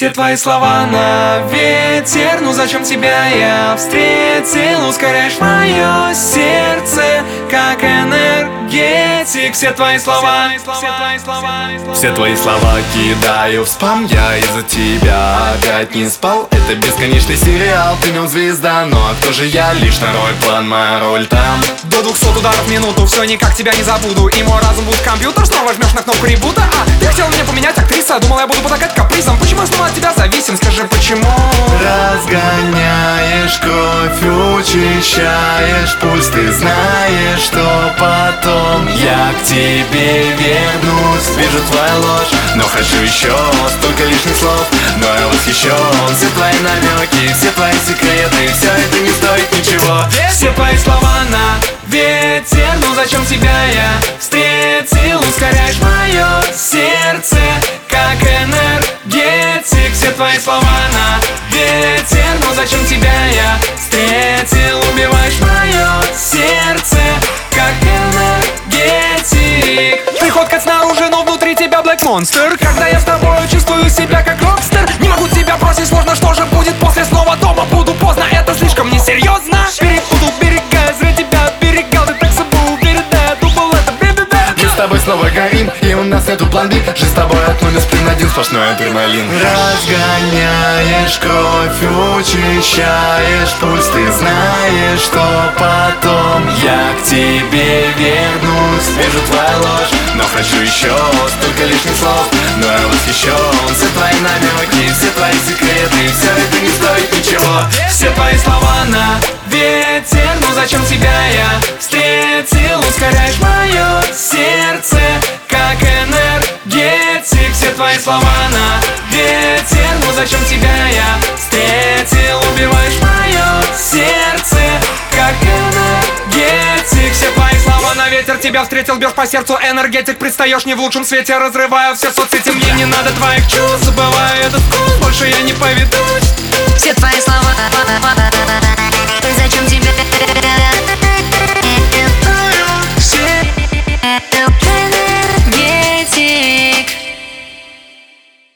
Все твои слова на ветер, ну зачем тебя я встретил? Ускоряешь мое сердце, как энергетик. Все твои слова, все твои слова кидаю в спам. Я из-за тебя опять не спал. Это бесконечный сериал, ты в нем звезда. Ну а кто же я? Лишь второй план, моя роль там. До 200 ударов в минуту, все никак тебя не забуду. И мой разум будет компьютер, снова жмешь на кнопку ребута. Ты хотел меня поменять, актриса, думал я буду потакать капризом. Почему я снова от тебя зависим, скажи почему? Разгоняешь кровь, учащаешь пульс. Ты знаешь, что потом я к тебе вернусь. Вижу твою ложь, но хочу еще. Столько лишних слов, но я восхищен. Все твои намеки, все твои секреты, все это не стоит ничего. Все твои слова на ветер, ну зачем тебя я встретил? Ускоряешь мое сердце, как энергетик. Все твои слова на ветер, ну зачем тебя я встретил? Убиваешь мое сердце, как энергетик. Ты ходкать снаружи, но внутри тебя Black Monster. Когда я с тобой чувствую себя как рокстер. Не могу тебя бросить, сложно, что же будет после? Снова дома буду поздно, это слишком несерьезно. Перепутал берега, зря тебя оберегал. Ты так собой уверен, да, я думал это бе-бе-бе. Мы с тобой снова горим, и у нас нету план B. Жизнь с тобой от нуля сплин один, сплошной адреналин. Разгоняешь кровь, учащаешь пульс. Ты знаешь, что потом я к тебе вернусь. Вижу твою ложь, но хочу еще. Столько лишних слов, но я восхищен. Все твои намеки, все твои секреты, все это не стоит ничего. Все твои слова на ветер, ну зачем тебя я встретил? Ускоряешь мое сердце, как энергетик. Все твои слова на ветер, ну зачем тебя я встретил? Убиваешь мое сердце, как энергетик. Все твои слова на ветер, тебя встретил, бьешь по сердцу энергетик. Предстаешь не в лучшем свете, разрываю все соцсети. Мне не надо твоих чувств, забываю этот вкус, больше я не поведусь. Все твои слова